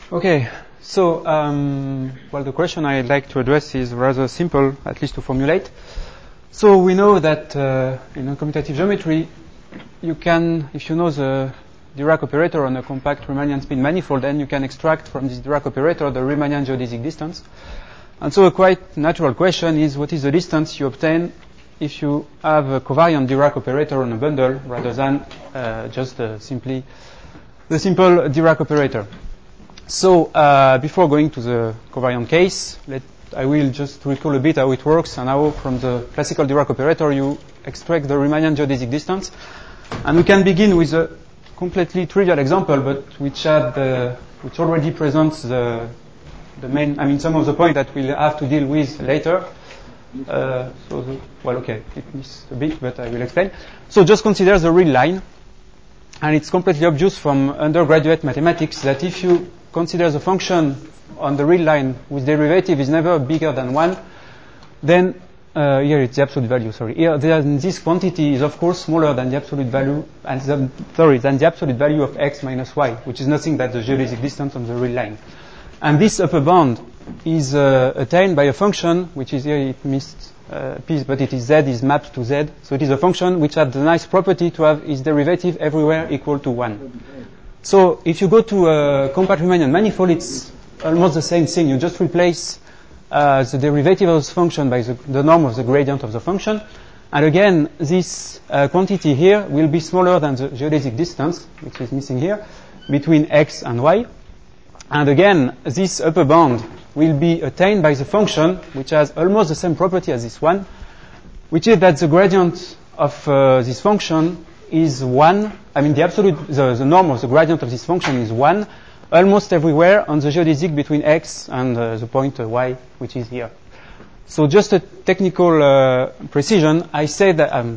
Okay, so well, the question I'd like to address is rather simple, at least to formulate. So we know that in non-commutative geometry, you can, if you know the Dirac operator on a compact Riemannian spin manifold, then you can extract from this Dirac operator the Riemannian geodesic distance. And so a quite natural question is, what is the distance you obtain if you have a covariant Dirac operator on a bundle rather than just simply the simple Dirac operator? So before going to the covariant case, I will just recall a bit how it works and how from the classical Dirac operator you extract the Riemannian geodesic distance. And we can begin with a completely trivial example, but which already presents the main, some of the points that we'll have to deal with later. It missed a bit, but I will explain. So just consider the real line. And it's completely obvious from undergraduate mathematics that if you consider the function on the real line whose derivative is never bigger than 1, then here it's the absolute value, Here then this quantity is of course smaller than the absolute value than the absolute value of x minus y, which is nothing but the geodesic distance on the real line. And this upper bound is attained by a function which is here it missed piece, but it is z is mapped to z. So it is a function which has the nice property to have its derivative everywhere equal to 1. So if you go to a compact Riemannian manifold, it's almost the same thing. You just replace the derivative of this function by the norm of the gradient of the function. And again, this quantity here will be smaller than the geodesic distance, which is missing here, between x and y. And again, this upper bound will be attained by the function, which has almost the same property as this one, which is that the gradient of this function is 1. The norm of the gradient of this function is 1 almost everywhere on the geodesic between x and the point y, which is here. So just a technical precision, I said that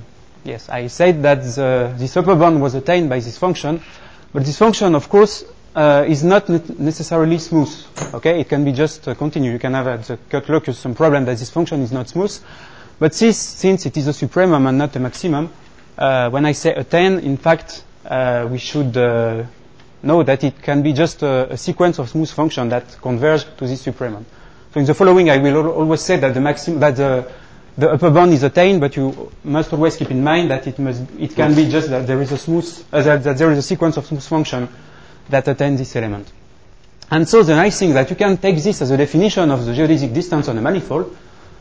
this upper bound was attained by this function, but this function, of course, is not necessarily smooth. Okay, it can be just continued. You can have at the cut locus some problem that this function is not smooth, but since it is a supremum and not a maximum, when I say attain, in fact, we should know that it can be just a sequence of smooth functions that converge to this supremum. So in the following, I will always say that the upper bound is attained, but you must always keep in mind that it can be just that there is a sequence of smooth functions that attain this element. And so the nice thing is that you can take this as a definition of the geodesic distance on a manifold.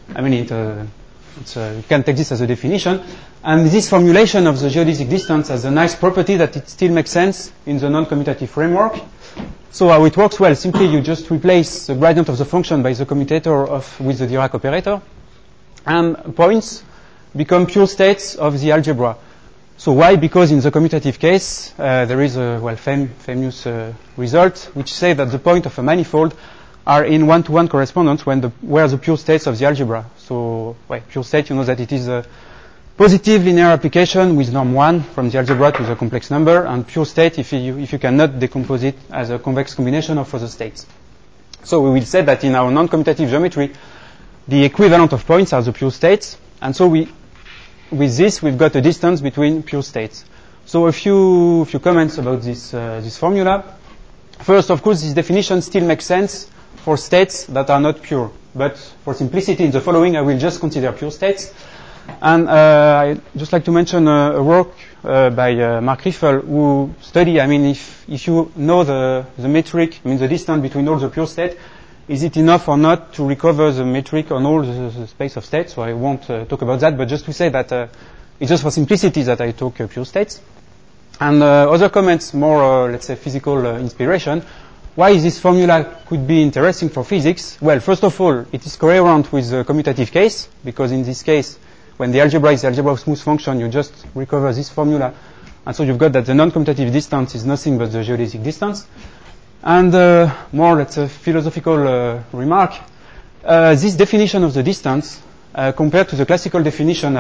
You can take this as a definition. And this formulation of the geodesic distance has a nice property that it still makes sense in the non-commutative framework. So how it works? Well, simply you just replace the gradient of the function by the commutator with the Dirac operator. And points become pure states of the algebra. So why? Because in the commutative case, there is a famous result which says that the point of a manifold are in one-to-one correspondence where the pure states of the algebra. So pure state, you know that it is a positive linear application with norm 1 from the algebra to the complex number, and pure state if you cannot decompose it as a convex combination of other states. So we will say that in our non-commutative geometry, the equivalent of points are the pure states, and so with this we've got a distance between pure states. So a few comments about this formula. First, of course, this definition still makes sense for states that are not pure. But for simplicity in the following, I will just consider pure states. And I'd just like to mention a work by Mark Riffel who study, if you know the metric, the distance between all the pure states, is it enough or not to recover the metric on all the space of states? So I won't talk about that, but just to say that it's just for simplicity that I talk pure states. And other comments, more, let's say, physical inspiration. Why this formula could be interesting for physics? Well, first of all, it is coherent with the commutative case, because in this case, when the algebra is the algebra of smooth function, you just recover this formula. And so you've got that the non-commutative distance is nothing but the geodesic distance. And more, let's say, philosophical remark. This definition of the distance, compared to the classical definition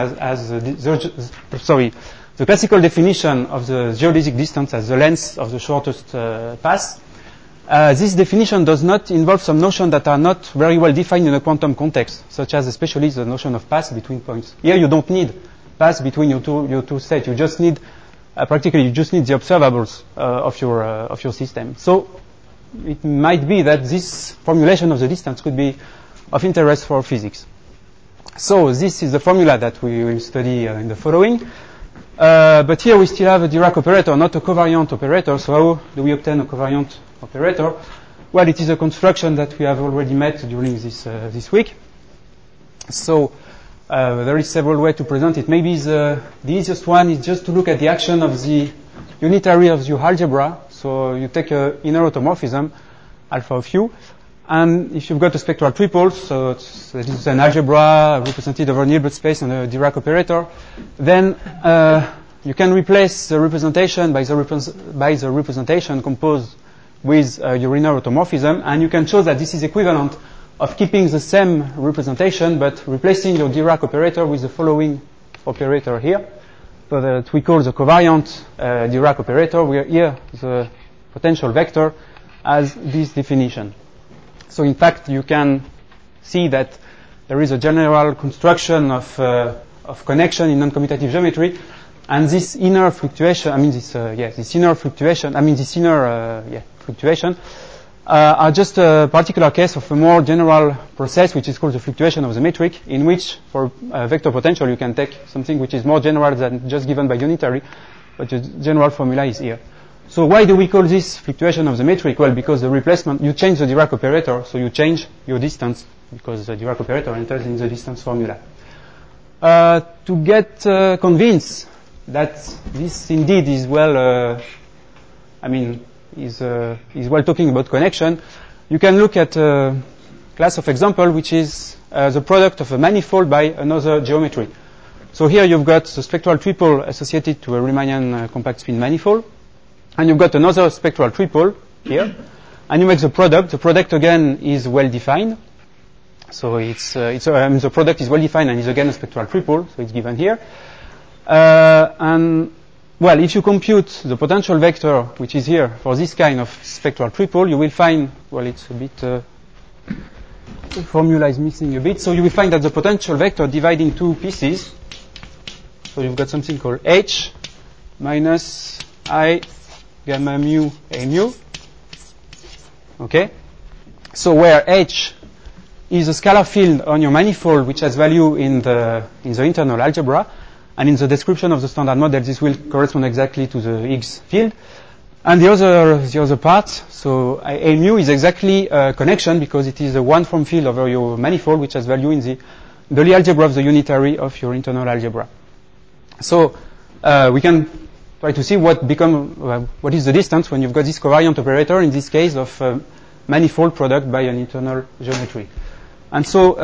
the classical definition of the geodesic distance as the length of the shortest path, this definition does not involve some notions that are not very well defined in a quantum context, such as especially the notion of path between points. Here you don't need path between your two states. You just need practically you just need the observables of your system. So it might be that this formulation of the distance could be of interest for physics. So this is the formula that we will study in the following. But here we still have a Dirac operator, not a covariant operator. So how do we obtain a covariant operator? Well, it is a construction that we have already met during this week. So there is several ways to present it. Maybe the easiest one is just to look at the action of the unitary of your algebra. So you take an inner automorphism, alpha of u, and if you've got a spectral triple, so that is an algebra represented over an Hilbert space and a Dirac operator, then you can replace the representation by the representation composed with your inner automorphism, and you can show that this is equivalent of keeping the same representation but replacing your Dirac operator with the following operator here. So that we call the covariant Dirac operator, where here the potential vector has this definition. So in fact, you can see that there is a general construction of connection in non-commutative geometry, and this inner fluctuation, fluctuation are just a particular case of a more general process, which is called the fluctuation of the metric, in which for vector potential you can take something which is more general than just given by unitary, but the general formula is here. So why do we call this fluctuation of the metric? Well, because the replacement, you change the Dirac operator, so you change your distance, because the Dirac operator enters in the distance formula. To get convinced that this indeed is well, is well talking about connection, you can look at a class of example which is the product of a manifold by another geometry. So here you've got the spectral triple associated to a Riemannian compact spin manifold, and you've got another spectral triple here, and you make the product. The product again is well defined. So the product is well defined and is again a spectral triple, so it's given here. And well, if you compute the potential vector, which is here, for this kind of spectral triple, you will find, well, it's a bit, the formula is missing a bit, so you will find that the potential vector dividing two pieces, so you've got something called H minus I gamma mu A mu, okay? So where H is a scalar field on your manifold, which has value in the internal algebra, and in the description of the standard model, this will correspond exactly to the Higgs field. And the other part, so A mu is exactly a connection because it is a one-form field over your manifold, which has value in the Lie algebra of the unitary of your internal algebra. So we can try to see what is the distance when you've got this covariant operator, in this case of manifold product by an internal geometry. And so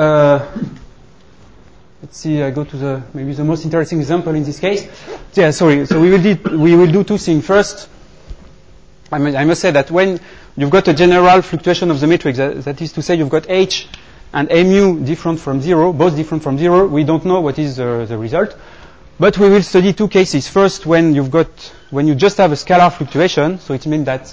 let's see, I go to maybe the most interesting example in this case. Yeah, sorry. So we will do two things. First, I must say that when you've got a general fluctuation of the matrix, that is to say you've got H and A mu different from zero, both different from zero, we don't know what is the result. But we will study two cases. First, when you just have a scalar fluctuation, so it means that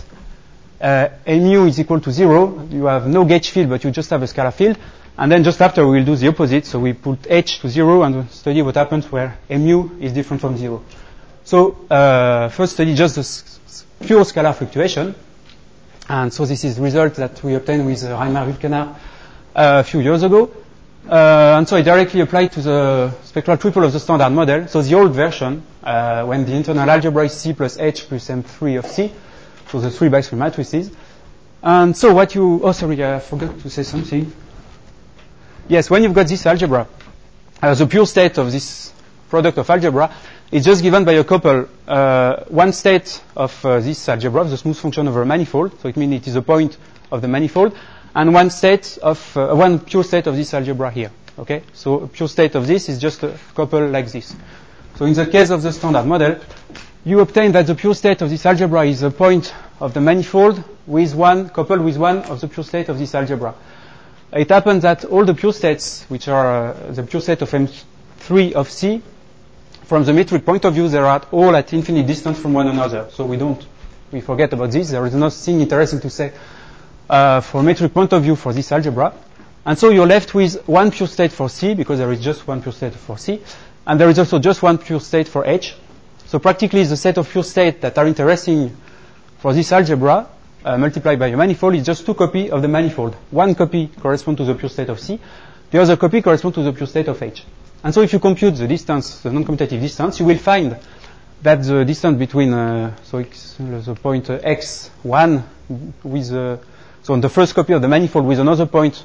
A mu is equal to zero, you have no gauge field, but you just have a scalar field. And then just after, we will do the opposite. So we put H to zero and study what happens where mu is different from zero. So first study just the pure scalar fluctuation. And so this is the result that we obtained with Reinhard Hülkener a few years ago. And so I directly applied to the spectral triple of the standard model. So the old version, when the internal algebra is C plus H plus M3 of C, so the 3 by 3 matrices. And so I forgot to say something. Yes, when you've got this algebra, the pure state of this product of algebra is just given by a couple. One state of this algebra, the smooth function over a manifold, so it means it is a point of the manifold, and one pure state of this algebra here. Okay, so a pure state of this is just a couple like this. So in the case of the standard model, you obtain that the pure state of this algebra is a point of the manifold coupled with one of the pure state of this algebra. It happens that all the pure states, which are the pure state of M3 of C, from the metric point of view, they are all at infinite distance from one another. So we forget about this. There is nothing interesting to say for metric point of view for this algebra. And so you're left with one pure state for C, because there is just one pure state for C. And there is also just one pure state for H. So practically the set of pure states that are interesting for this algebra multiplied by a manifold is just 2 copies of the manifold. One copy corresponds to the pure state of C. The other copy corresponds to the pure state of H. And so if you compute the distance, the non-commutative distance, you will find that the distance between the point x1 with so on the first copy of the manifold with another point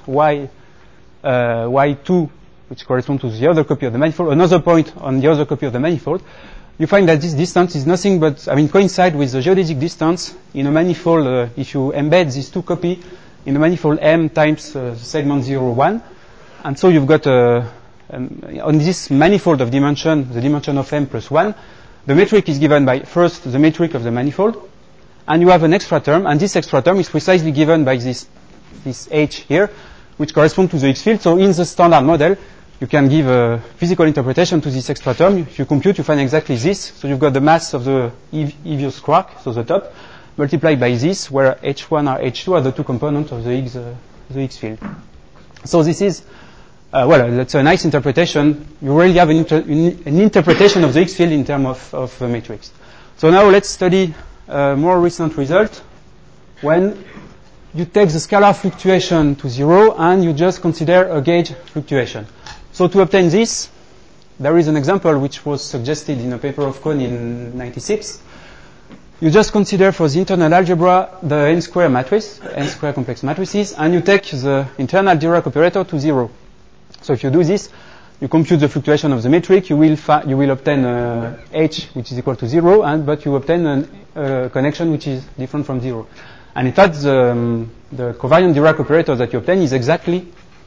y2, which corresponds to the other copy of the manifold, another point on the other copy of the manifold, you find that this distance is nothing but, coincide with the geodesic distance in a manifold if you embed these 2 copies in a manifold M times segment 0, 1. And so you've got on this manifold of dimension, the dimension of M plus 1, the metric is given by first the metric of the manifold, and you have an extra term, and this extra term is precisely given by this H here, which corresponds to the X field. So in the standard model, you can give a physical interpretation to this extra term. If you compute, you find exactly this. So you've got the mass of the EVIOS quark, so the top, multiplied by this, where H1 or H2 are the 2 components of the X field. So this is, that's a nice interpretation. You really have an interpretation of the X field in terms of matrix. So now let's study a more recent result when you take the scalar fluctuation to 0 and you just consider a gauge fluctuation. So to obtain this, there is an example which was suggested in a paper of Kohn in 96. You just consider for the internal algebra the n-square matrix, n-square complex matrices, and you take the internal Dirac operator to 0. So if you do this, you compute the fluctuation of the metric, you will obtain h which is equal to 0, but you obtain a connection which is different from 0. And in fact, the covariant Dirac operator that you obtain is exactly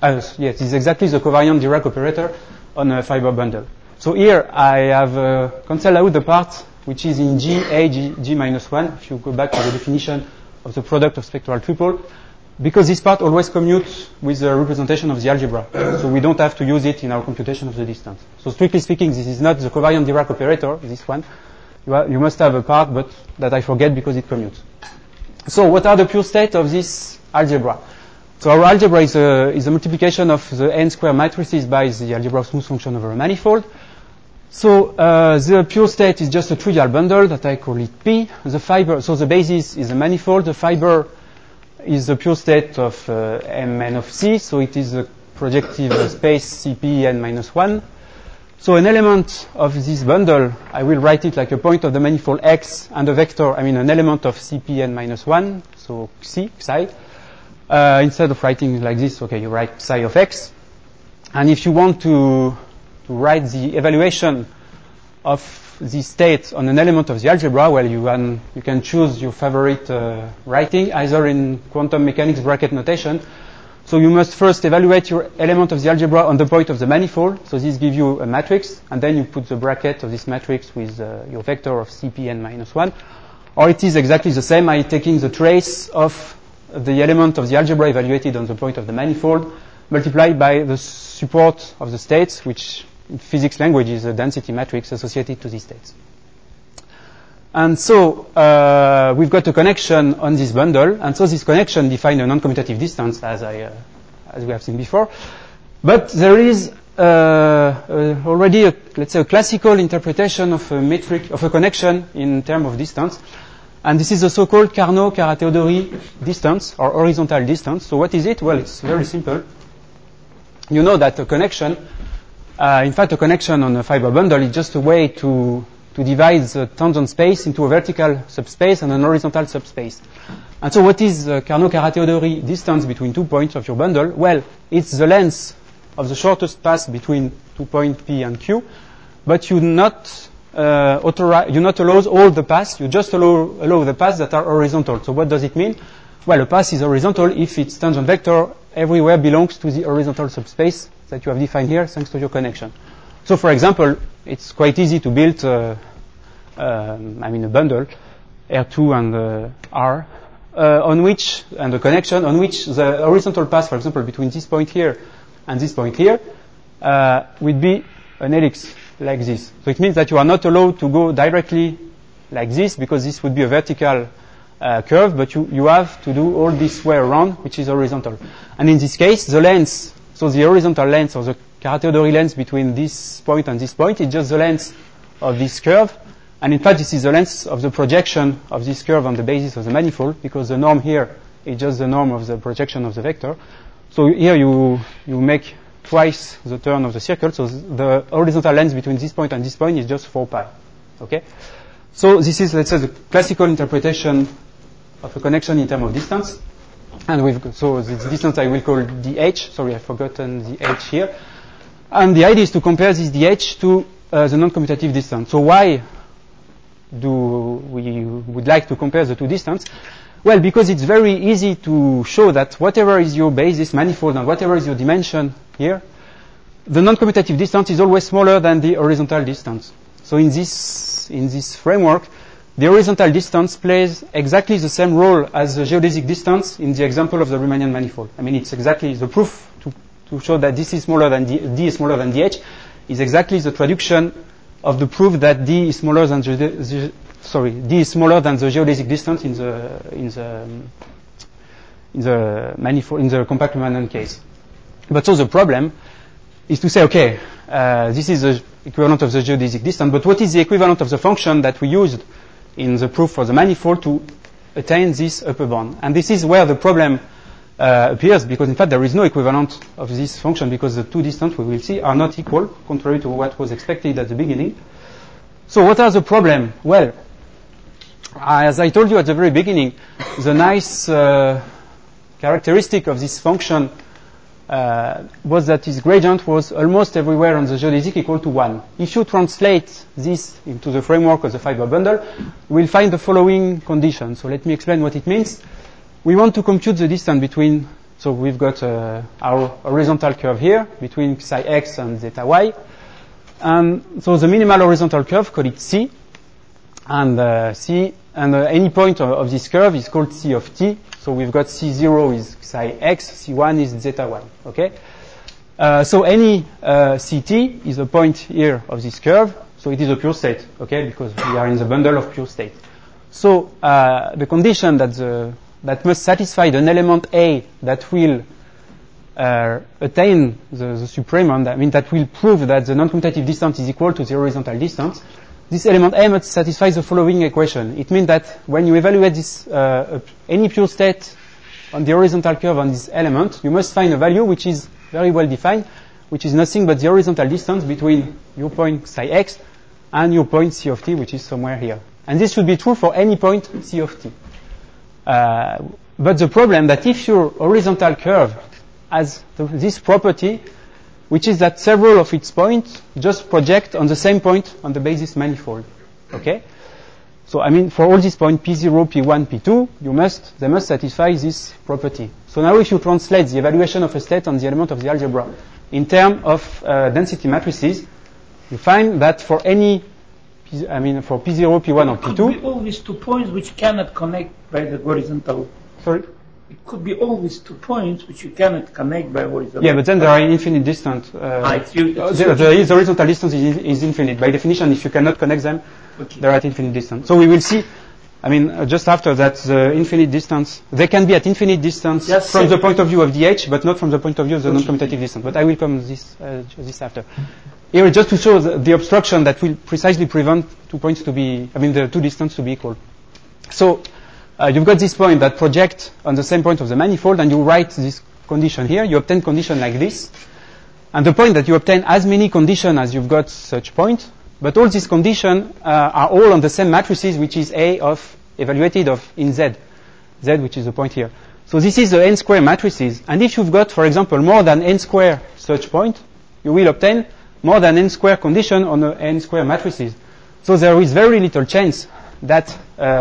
the covariant Dirac operator on a fiber bundle. So here I have cancelled out the part which is in G, A, G minus 1. If you go back to the definition of the product of spectral triple, because this part always commutes with the representation of the algebra. So we don't have to use it in our computation of the distance. So strictly speaking, this is not the covariant Dirac operator, this one. You must have a part, but that I forget because it commutes. So what are the pure state of this algebra? So our algebra is a multiplication of the n-square matrices by the algebra of smooth function over a manifold. So the pure state is just a trivial bundle that I call it P. The fiber, so the basis is a manifold. The fiber is the pure state of Mn of C. So it is a projective space Cp n minus 1. So an element of this bundle, I will write it like a point of the manifold X and a vector, an element of Cp n minus 1, so psi. Instead of writing like this, you write psi of X. And if you want to write the evaluation of the state on an element of the algebra, you can choose your favorite writing, either in quantum mechanics bracket notation. So you must first evaluate your element of the algebra on the point of the manifold. So this gives you a matrix, and then you put the bracket of this matrix with your vector of Cpn minus 1. Or it is exactly the same by taking the trace of the element of the algebra evaluated on the point of the manifold, multiplied by the support of the states, which in physics language is a density matrix associated to these states. And so we've got a connection on this bundle, and so this connection defines a non-commutative distance, as we have seen before. But there is already a classical interpretation of a metric of a connection in terms of distance, and this is the so-called Carnot-Carathéodory distance or horizontal distance. So what is it? Well, it's very simple. You know that a connection, in fact, a connection on a fiber bundle is just a way to divide the tangent space into a vertical subspace and an horizontal subspace. And so what is the Carnot-Carathéodory distance between 2 points of your bundle? Well, it's the length of the shortest path between 2 points P and Q, but you not allow all the paths, you just allow the paths that are horizontal. So what does it mean? Well, a path is horizontal if its tangent vector everywhere belongs to the horizontal subspace that you have defined here thanks to your connection. So, for example, it's quite easy to build a bundle, R2 and R, and a connection on which the horizontal path, for example, between this point here and this point here, would be an helix like this. So it means that you are not allowed to go directly like this because this would be a vertical curve, but you have to do all this way around, which is horizontal. And in this case, the length, so the horizontal length or the Carathéodory length between this point and this point is just the length of this curve, And in fact, this is the length of the projection of this curve on the basis of the manifold, because the norm here is just the norm of the projection of the vector. So here you make twice the turn of the circle. So the horizontal length between this point and this point is just 4 pi. Okay? So this is, let's say, the classical interpretation of a connection in terms of distance. And so this distance I will call dh. Sorry, I've forgotten the h here. And the idea is to compare this dh to the non-commutative distance. So why do we would like to compare the two distances? Well, because it's very easy to show that whatever is your basis manifold and whatever is your dimension here, the non-commutative distance is always smaller than the horizontal distance. So in this framework, the horizontal distance plays exactly the same role as the geodesic distance in the example of the Riemannian manifold. I mean, it's exactly the proof to show that this is smaller than d is smaller than dh is exactly the traduction of the proof that d is smaller than d is smaller than the geodesic distance in the manifold, in the compact Riemannian case. But so the problem is to say, okay, this is the equivalent of the geodesic distance, but what is the equivalent of the function that we used in the proof for the manifold to attain this upper bound? And this is where the problem appears, because in fact there is no equivalent of this function, because the two distances we will see are not equal, contrary to what was expected at the beginning. So what are the problems? Well, as I told you at the very beginning, the nice characteristic of this function was that its gradient was almost everywhere on the geodesic equal to 1. If you translate this into the framework of the fiber bundle, we'll find the following condition. So let me explain what it means. We want to compute the distance between, so we've got our horizontal curve here between psi x and zeta y. And so the minimal horizontal curve, call it C, and C, and any point of this curve is called C of t. So we've got C0 is psi x, C1 is zeta 1. Okay? So any Ct is a point here of this curve. So it is a pure state, okay? Because we are in the bundle of pure state. So the condition that must satisfy an element A that will attain the supremum, I mean that will prove that the non-commutative distance is equal to the horizontal distance. This element A must satisfy the following equation. It means that when you evaluate this any pure state on the horizontal curve on this element, you must find a value which is very well defined, which is nothing but the horizontal distance between your point psi x and your point C of t, which is somewhere here. And this should be true for any point C of t. But the problem that if your horizontal curve has this property, which is that several of its points just project on the same point on the basis manifold. Okay? So I mean, for all these points P0, P1, P2, they must satisfy this property. So now if you translate the evaluation of a state on the element of the algebra in terms of density matrices, you find that for any, I mean, for P0, P1, or P2... It could be always 2 points which cannot connect by the horizontal... Sorry? It could be always 2 points which you cannot connect by horizontal... Yeah, but then there are infinite distance. The horizontal distance is infinite. By definition, if you cannot connect them, okay, they're at infinite distance. So we will see, I mean, just after that, the infinite distance, they can be at infinite distance from the point of view of dh, but not from the point of view of the non-commutative distance. But I will come to this after. Here, just to show the obstruction that will precisely prevent 2 points to be, I mean, the two distances to be equal. So, you've got this point that project on the same point of the manifold, and you write this condition here. You obtain condition like this. And the point that you obtain as many conditions as you've got such point, but all these conditions are all on the same matrices, which is A of evaluated of in Z, which is the point here. So this is the n square matrices. And if you've got, for example, more than n square such point, you will obtain more than n square condition on the n square matrices. So there is very little chance that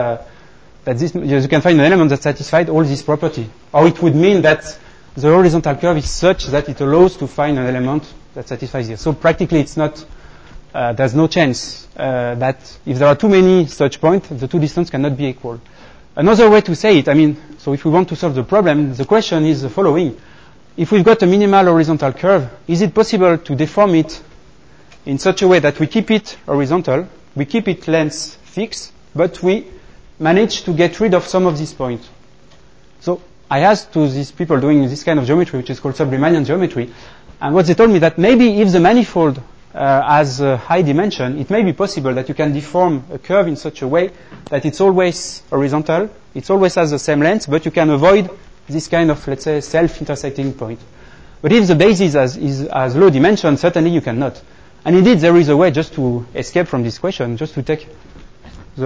you can find an element that satisfied all these properties. Or it would mean that the horizontal curve is such that it allows to find an element that satisfies this. So practically it's not, there's no chance that if there are too many such points, the two distances cannot be equal. Another way to say it, I mean, so if we want to solve the problem, the question is the following. If we've got a minimal horizontal curve, is it possible to deform it in such a way that we keep it horizontal, we keep its length fixed, but we manage to get rid of some of these points? So I asked to these people doing this kind of geometry, which is called sub-Riemannian geometry, and what they told me that maybe if the manifold has a high dimension, it may be possible that you can deform a curve in such a way that it's always horizontal, it always has the same length, but you can avoid this kind of, let's say, self-intersecting point. But if the basis has low dimension, certainly you cannot. And indeed, there is a way just to escape from this question, just to take the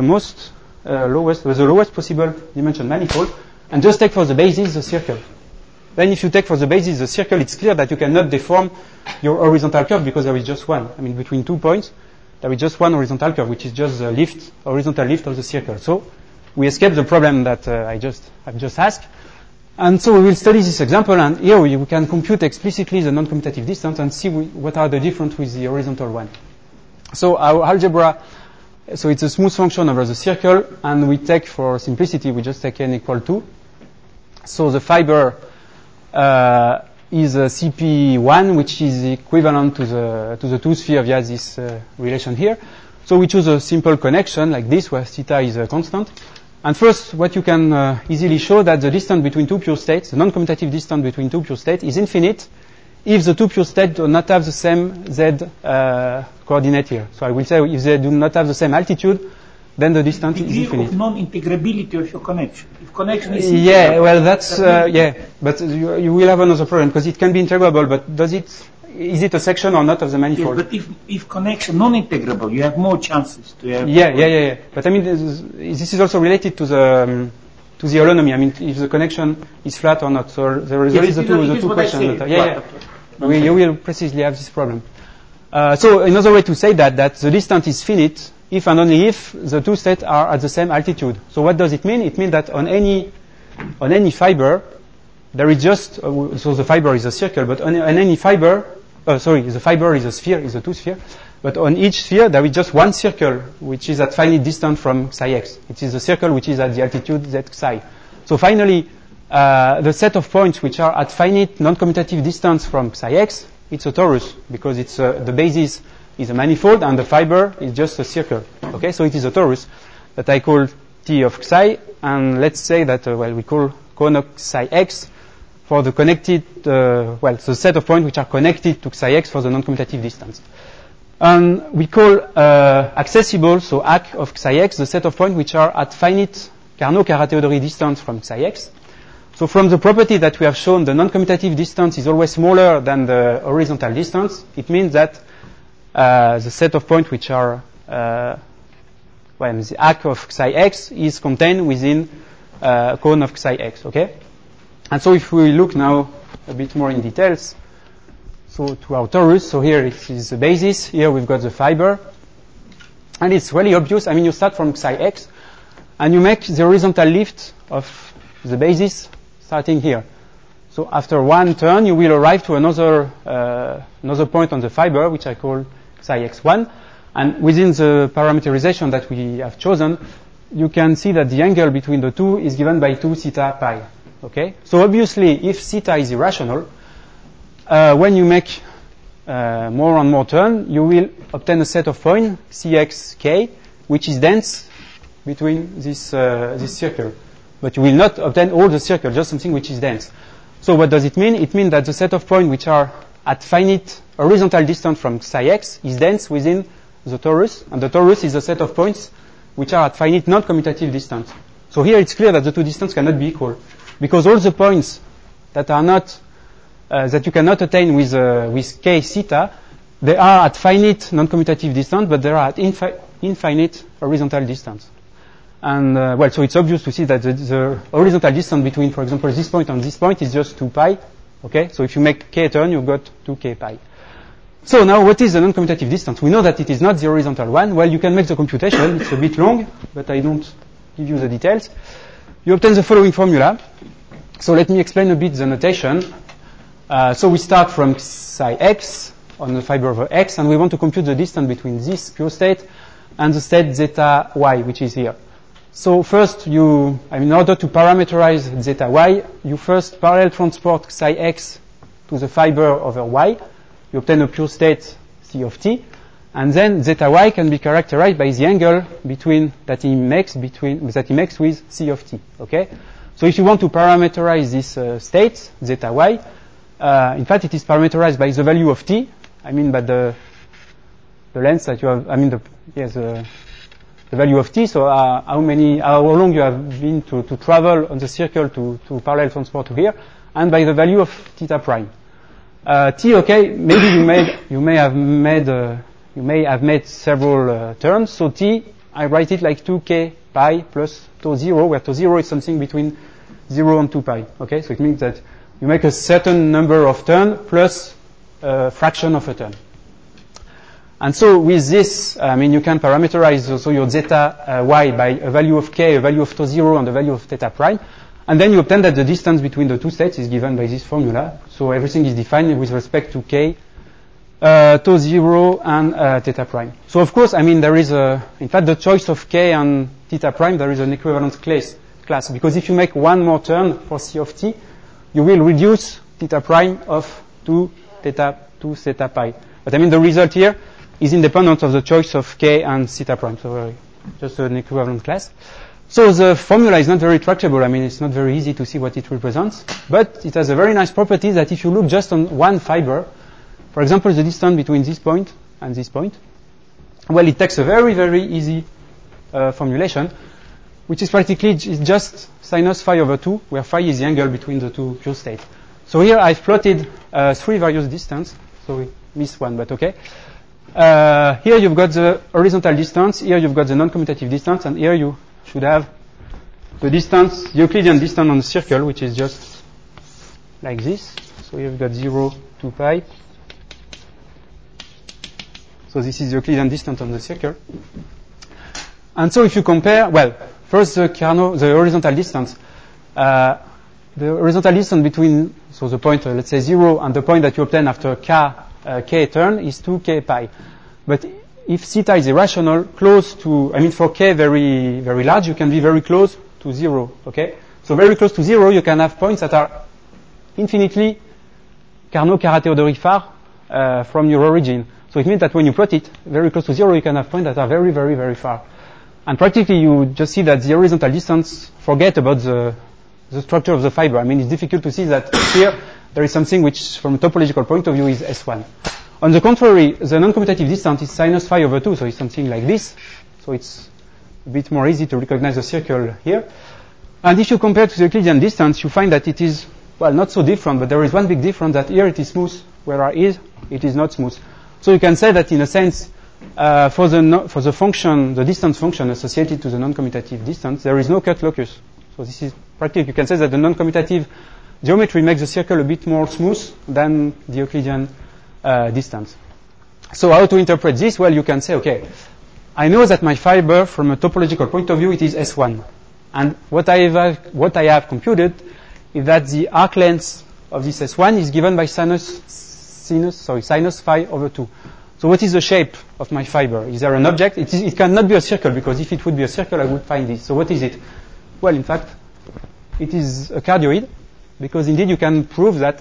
lowest possible dimension manifold, and just take for the basis the circle. Then if you take for the basis the circle, it's clear that you cannot deform your horizontal curve because there is just one. I mean, between 2 points, there is just one horizontal curve, which is just the horizontal lift of the circle. So we escape the problem that I've just asked. And so we will study this example, and here we can compute explicitly the non-commutative distance and see what are the difference with the horizontal one. So our algebra, so it's a smooth function over the circle, and we take, for simplicity, we just take n equal 2. So the fiber is a CP1, which is equivalent to the 2 sphere via this relation here. So we choose a simple connection like this, where theta is a constant. And first, what you can easily show that the distance between two pure states, the non-commutative distance between two pure states, is infinite if the two pure states do not have the same z coordinate here. So I will say if they do not have the same altitude, then the distance is infinite. Of non-integrability of your connection. If connection is yeah, well, that's but you will have another problem because it can be integrable, but is it a section or not of the manifold? Yes, but if connection non-integrable, you have more chances to have. Yeah. But I mean, this is also related to the holonomy. I mean, if the connection is flat or not. So there is the two questions. You will precisely have this problem. So another way to say that the distance is finite if and only if the two states are at the same altitude. So what does it mean? It means that on any fiber, there is just so the fiber is a circle, but on any fiber. The fiber is a sphere, is a two sphere. But on each sphere, there is just one circle, which is at finite distance from psi x. It is a circle which is at the altitude z psi. So finally, the set of points which are at finite non-commutative distance from psi x, it's a torus, because it's the basis is a manifold, and the fiber is just a circle. Okay, so it is a torus that I call T of psi, and let's say that, we call cone of psi x for the connected, the set of points which are connected to psi x for the non-commutative distance. And we call accessible, so AC of psi x, the set of points which are at finite Carnot-Carat-Théodory distance from psi x. So from the property that we have shown, the non-commutative distance is always smaller than the horizontal distance. It means that the set of points which are the AC of psi x is contained within cone of psi x. Okay. And so if we look now a bit more in details, so to our torus, so here it is the basis, here we've got the fiber, and it's really obvious. I mean, you start from psi x, and you make the horizontal lift of the basis starting here. So after one turn, you will arrive to another point on the fiber, which I call psi x1, and within the parameterization that we have chosen, you can see that the angle between the two is given by 2 theta pi. Okay, so obviously, if theta is irrational, when you make more and more turn, you will obtain a set of points Cxk, which is dense between this circle. But you will not obtain all the circle, just something which is dense. So what does it mean? It means that the set of points which are at finite horizontal distance from psi x is dense within the torus, and the torus is a set of points which are at finite non-commutative distance. So here it's clear that the two distances cannot be equal, because all the points that are not that you cannot attain with k theta, they are at finite non-commutative distance, but they are at infinite horizontal distance. And so it's obvious to see that the horizontal distance between, for example, this point and this point is just 2 pi. Okay, so if you make k turn, you've got 2k pi. So now, what is the non-commutative distance? We know that it is not the horizontal one. Well, you can make the computation. It's a bit long, but I don't give you the details. You obtain the following formula. So let me explain a bit the notation. So we start from psi x on the fiber over x, and we want to compute the distance between this pure state and the state zeta y, which is here. So first, in order to parameterize zeta y, you first parallel transport psi x to the fiber over y. You obtain a pure state C of t, and then zeta y can be characterized by the angle that he makes with C of t. Okay. So if you want to parameterize this state zeta y, in fact it is parameterized by the value of t. I mean by the length that you have, the value of t, so how long you have been to travel on the circle to parallel transport to here, and by the value of theta prime. T, okay, maybe you may have made several terms. So T, I write it like 2k pi plus tau 0, where tau 0 is something between 0 and 2 pi. Okay, so it means that you make a certain number of turns plus a fraction of a turn. And so with this, you can parameterize also your zeta y by a value of k, a value of tau 0, and a value of theta prime. And then you obtain that the distance between the two states is given by this formula. So everything is defined with respect to k, tau 0, and theta prime. So of course, there is in fact, the choice of k and theta prime, there is an equivalence class. Because if you make one more turn for c of t, you will reduce theta prime of 2 theta pi. But the result here is independent of the choice of k and theta prime. So just an equivalent class. So the formula is not very tractable. It's not very easy to see what it represents. But it has a very nice property that if you look just on one fiber, for example, the distance between this point and this point, well, it takes a very, very easy formulation, which is practically just sinus phi over 2, where phi is the angle between the two pure states. So here I've plotted 3 various distances. So we missed one, but okay. Here you've got the horizontal distance, here you've got the non-commutative distance, and here you should have the distance, the Euclidean distance on the circle, which is just like this. So you've got 0, 2 pi. So this is the Euclidean distance on the circle. And so if you compare, well, first the horizontal distance. The horizontal distance between, so the point, let's say 0, and the point that you obtain after k turn is 2k pi. But if theta is irrational, close to, for k very, very large, you can be very close to 0, okay? So very close to 0, you can have points that are infinitely Carnot-Karateodoric far from your origin. So it means that when you plot it very close to 0, you can have points that are very, very, very far. And practically you just see that the horizontal distance, forget about the structure of the fiber. It's difficult to see that here there is something which, from a topological point of view, is S1. On the contrary, the non-commutative distance is sinus phi over 2, so it's something like this. So it's a bit more easy to recognize the circle here. And if you compare to the Euclidean distance, you find that it is, well, not so different, but there is one big difference, that here it is smooth, whereas it is not smooth. So you can say that, in a sense, for the function, the distance function associated to the non-commutative distance, there is no cut locus. So this is practically, you can say that the non-commutative geometry makes the circle a bit more smooth than the Euclidean distance. So how to interpret this? Well, you can say, okay, I know that my fiber, from a topological point of view, it is S1. And what I have computed is that the arc length of this S1 is given by sinus phi over 2. So what is the shape of my fiber? Is there an object? It cannot be a circle, because if it would be a circle, I would find this. So what is it? Well, in fact, it is a cardioid, because indeed you can prove that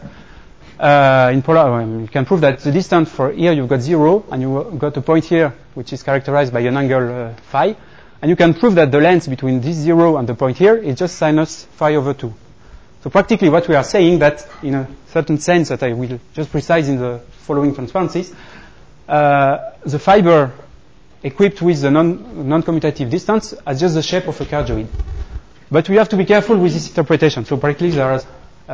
you can prove that the distance for here you've got 0, and you've got a point here which is characterized by an angle phi, and you can prove that the length between this 0 and the point here is just sinus phi over 2. So practically what we are saying, that in a certain sense that I will just precise in the following transparencies, the fiber equipped with the non-commutative distance has just the shape of a cardioid. But we have to be careful with this interpretation. So practically there is,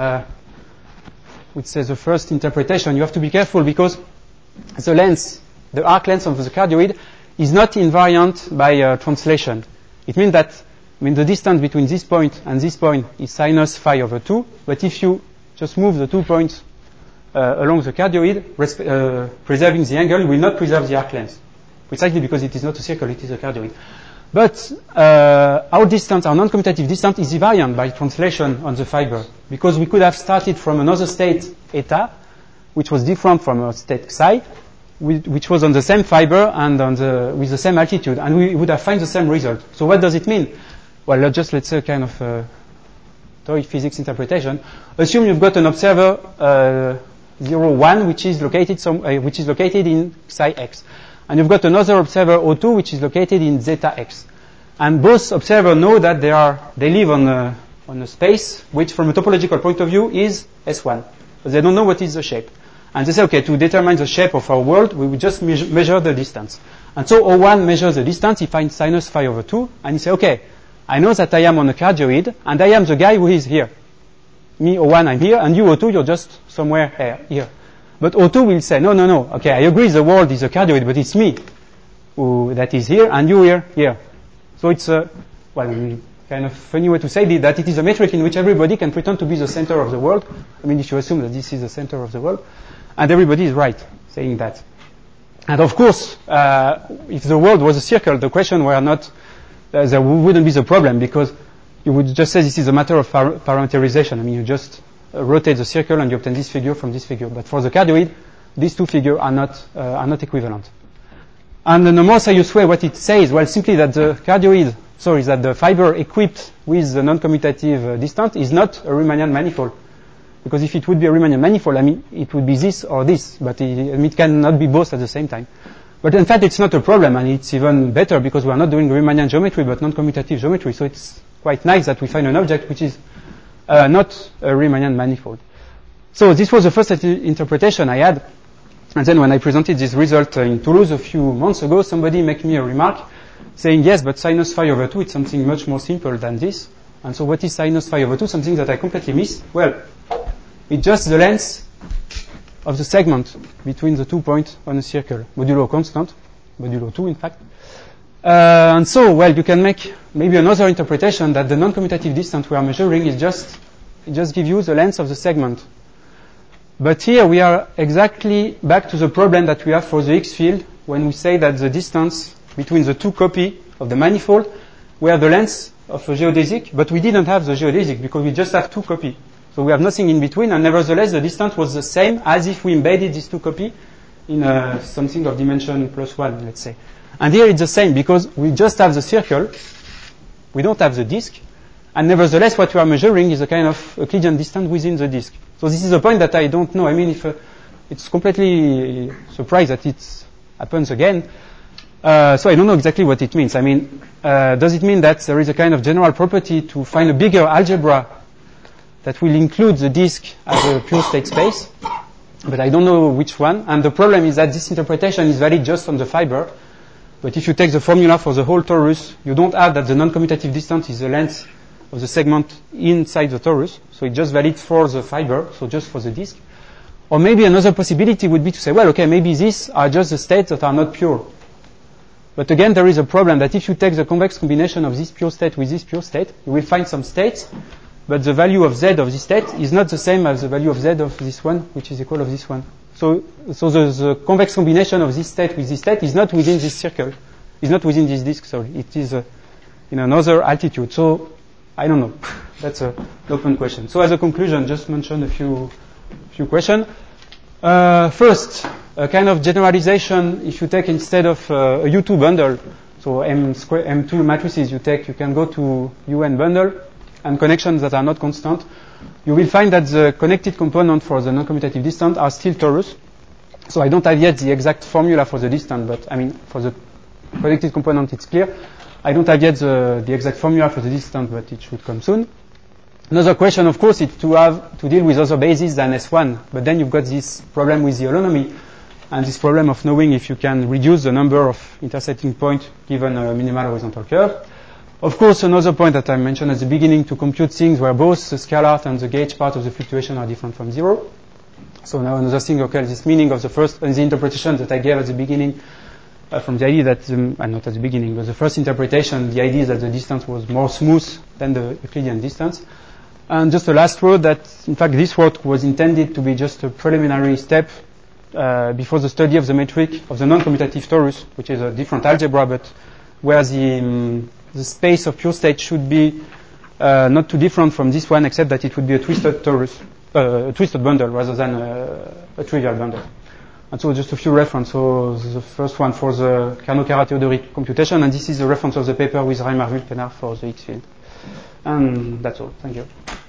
which says the first interpretation, you have to be careful, because the arc length of the cardioid is not invariant by translation. It means that, the distance between this point and this point is sinus phi over 2, but if you just move the 2 points along the cardioid, preserving the angle, will not preserve the arc length, precisely because it is not a circle, it is a cardioid. But our non-commutative distance is invariant by translation on the fiber, because we could have started from another state eta, which was different from a state psi, which was on the same fiber and with the same altitude, and we would have found the same result. So what does it mean? Well, let's say a kind of toy physics interpretation. Assume you've got an observer 0, 1, which is located in psi x. And you've got another observer O2, which is located in zeta x. And both observers know that they live on a space which, from a topological point of view, is S1. But they don't know what is the shape. And they say, okay, to determine the shape of our world, we will just measure the distance. And so O1 measures the distance, he finds sinus phi over 2, and he says, okay, I know that I am on a cardioid, and I am the guy who is here. Me, O1, I'm here, and you, O2, you're just somewhere here. But O2 will say, no, okay, I agree the world is a cardioid, but it's me that is here, and you here. So it's a, kind of funny way to say that it is a metric in which everybody can pretend to be the center of the world. I mean, if you assume that this is the center of the world, and everybody is right saying that. And of course, if the world was a circle, the question were not, there wouldn't be the problem, because you would just say this is a matter of parameterization. I mean, you just rotate the circle and you obtain this figure from this figure. But for the cardioid, these two figures are not equivalent. And in a more serious way, what it says, well, simply that that the fiber equipped with the non-commutative distance is not a Riemannian manifold. Because if it would be a Riemannian manifold, I mean, it would be this or this, but it cannot be both at the same time. But in fact, it's not a problem, and it's even better because we are not doing Riemannian geometry, but non-commutative geometry. So it's quite nice that we find an object which is not a Riemannian manifold. So this was the first interpretation I had. And then when I presented this result in Toulouse a few months ago, somebody made me a remark saying, yes, but sinus phi over 2, it's something much more simple than this. And so what is sinus phi over 2? Something that I completely missed. Well, it's just the length of the segment between the 2 points on a circle, modulo constant, modulo 2 in fact. And so, well, you can make maybe another interpretation that the non-commutative distance we are measuring is just give you the length of the segment. But here we are exactly back to the problem that we have for the X field when we say that the distance between the two copies of the manifold were the length of a geodesic, but we didn't have the geodesic because we just have two copies. So we have nothing in between, and nevertheless the distance was the same as if we embedded these two copies in something of dimension +1, let's say. And here it's the same because we just have the circle, we don't have the disk, and nevertheless what we are measuring is a kind of Euclidean distance within the disk. So this is a point that I don't know. I mean, if it's completely surprised that it happens again. So I don't know exactly what it means. I mean, does it mean that there is a kind of general property to find a bigger algebra that will include the disk as a pure state space? But I don't know which one. And the problem is that this interpretation is valid just on the fiber. But if you take the formula for the whole torus, you don't add that the non-commutative distance is the length of the segment inside the torus. So it's just valid for the fiber, so just for the disk. Or maybe another possibility would be to say, well, okay, maybe these are just the states that are not pure. But again, there is a problem that if you take the convex combination of this pure state with this pure state, you will find some states, but the value of z of this state is not the same as the value of z of this one, which is equal of this one. So the convex combination of this state with this state is not within this circle, is not within this disk, sorry. It is in another altitude. So I don't know. That's an open question. So as a conclusion, just mention a few questions. First, a kind of generalization, if you take instead of a U2 bundle, so M2 matrices you can go to UN bundle and connections that are not constant, you will find that the connected component for the non-commutative distance are still torus. So I don't have yet the exact formula for the distance, but I mean, for the connected component it's clear. I don't have yet the exact formula for the distance, but it should come soon. Another question, of course, is to deal with other bases than S1, but then you've got this problem with the holonomy, and this problem of knowing if you can reduce the number of intersecting points given a minimal horizontal curve. Of course, another point that I mentioned at the beginning, to compute things where both the scalar and the gauge part of the fluctuation are different from zero. So now another thing, okay, this meaning of the first, and the interpretation that I gave at the beginning, from the idea that, not at the beginning, but the first interpretation, the idea is that the distance was more smooth than the Euclidean distance. And just the last word that, in fact, this work was intended to be just a preliminary step before the study of the metric of the non-commutative torus, which is a different algebra, but where the space of pure state should be not too different from this one, except that it would be a twisted torus, a twisted bundle rather than a trivial bundle. And so just a few references. So the first one for the Carnot-Kara-Theodoric computation, and this is the reference of the paper with Reimer Wülkenaar for the X field. And that's all. Thank you.